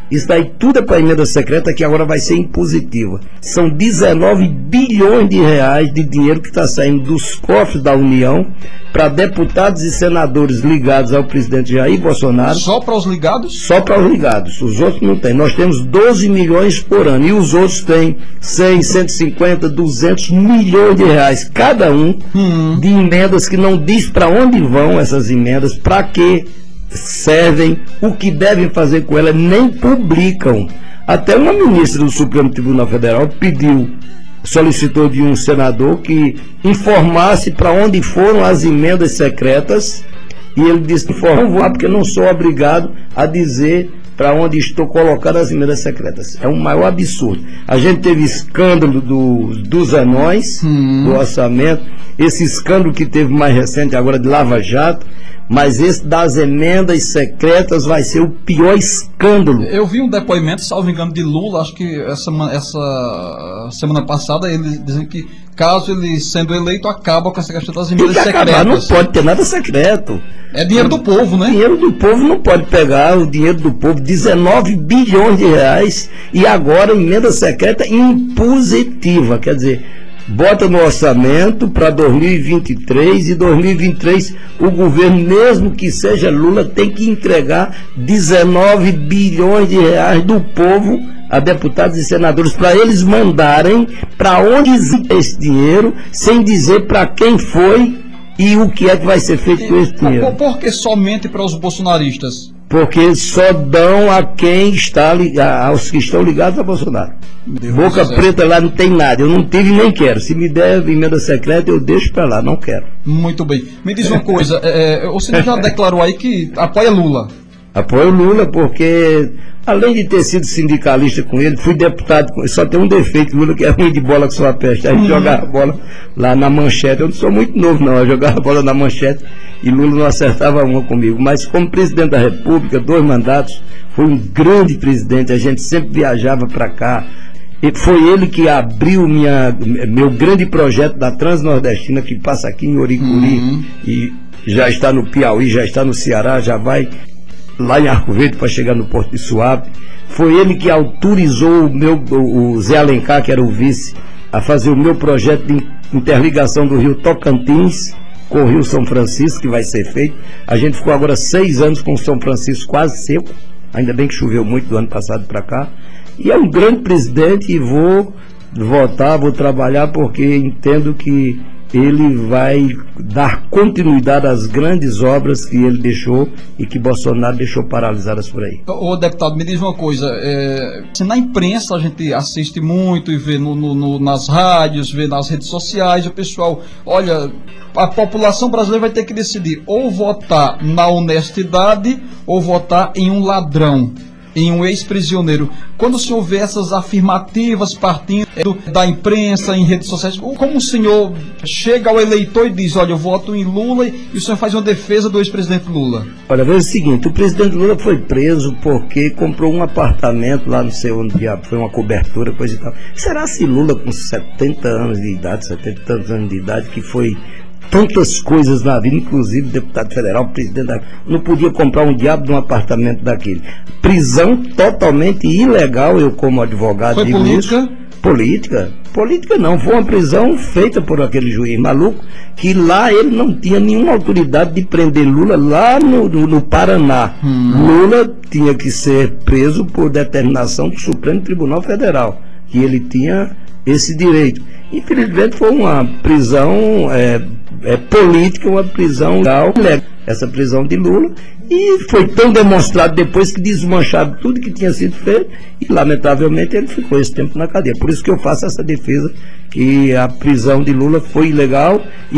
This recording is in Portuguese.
Isso daí tudo é para emenda secreta, que agora vai ser impositiva. São 19 bilhões de reais de dinheiro que está saindo dos cofres da União para deputados e senadores ligados ao presidente Jair Bolsonaro. Só para os ligados? Só para os ligados. Os outros não tem. Nós temos 12 milhões por ano. E os outros têm 100, 150, 200 milhões de reais cada um de emendas que não diz para onde vão essas emendas, para quê servem, o que devem fazer com ela, nem publicam. Até uma ministra do Supremo Tribunal Federal solicitou de um senador que informasse para onde foram as emendas secretas, e ele disse que não vou, porque não sou obrigado a dizer para onde estou colocando as emendas secretas. É um maior absurdo. A gente teve escândalo dos anões, do orçamento, esse escândalo que teve mais recente agora de Lava Jato, mas esse das emendas secretas vai ser o pior escândalo. Eu vi um depoimento, salvo engano, de Lula, acho que essa semana passada, ele dizendo que caso ele sendo eleito, acaba com essa questão das emendas secretas. Acabar, não pode ter nada secreto. É dinheiro do povo, né? Dinheiro do povo não pode pegar, o dinheiro do povo, 19 bilhões de reais, e agora emenda secreta impositiva, quer dizer, bota no orçamento para 2023, e 2023 o governo, mesmo que seja Lula, tem que entregar 19 bilhões de reais do povo a deputados e senadores, para eles mandarem para onde existe esse dinheiro, sem dizer para quem foi e o que é que vai ser feito com esse dinheiro. Por que somente para os bolsonaristas? Porque só dão a quem está aos que estão ligados a Bolsonaro. Boca preta lá não tem nada, eu não tive nem quero. Se me der emenda secreta, eu deixo para lá, não quero. Muito bem. Me diz uma coisa, você já declarou aí que apoia Lula? Apoio Lula porque, além de ter sido sindicalista com ele, fui deputado com ele. Só tem um defeito, Lula, que é ruim de bola com sua peste. A gente jogava bola lá na Manchete. Eu não sou muito novo, não. Eu jogava bola na Manchete e Lula não acertava uma comigo. Mas como presidente da República, 2 mandatos, foi um grande presidente. A gente sempre viajava para cá. E foi ele que abriu meu grande projeto da Transnordestina, que passa aqui em Oricuri e já está no Piauí, já está no Ceará, já vai lá em Arco Verde para chegar no Porto de Suape. Foi ele que autorizou o Zé Alencar, que era o vice, a fazer o meu projeto de interligação do rio Tocantins com o rio São Francisco, que vai ser feito. A gente ficou agora 6 anos com o São Francisco quase seco, ainda bem que choveu muito do ano passado para cá. E é um grande presidente, e vou votar, vou trabalhar, porque entendo que ele vai dar continuidade às grandes obras que ele deixou e que Bolsonaro deixou paralisadas por aí. Ô deputado, me diz uma coisa, na imprensa a gente assiste muito e vê nas rádios, vê nas redes sociais, o pessoal, olha, a população brasileira vai ter que decidir ou votar na honestidade ou votar em um ladrão, em um ex-prisioneiro. Quando o senhor vê essas afirmativas partindo da imprensa, em redes sociais, como o senhor chega ao eleitor e diz, olha, eu voto em Lula, e o senhor faz uma defesa do ex-presidente Lula? Olha, veja o seguinte, o presidente Lula foi preso porque comprou um apartamento lá, não sei onde, foi uma cobertura, coisa e tal. Será se Lula, com 70 anos de idade, 70 e tantos anos de idade, que foi tantas coisas na vida, inclusive deputado federal, presidente não podia comprar um diabo de um apartamento daquele. Prisão totalmente ilegal, eu como advogado foi digo política? Isso. Política não, foi uma prisão feita por aquele juiz maluco, que lá ele não tinha nenhuma autoridade de prender Lula, lá no Paraná. Lula tinha que ser preso por determinação do Supremo Tribunal Federal, que ele tinha esse direito. Infelizmente foi uma prisão política, uma prisão legal, essa prisão de Lula, e foi tão demonstrado depois que desmancharam tudo que tinha sido feito, e lamentavelmente ele ficou esse tempo na cadeia. Por isso que eu faço essa defesa, que a prisão de Lula foi ilegal.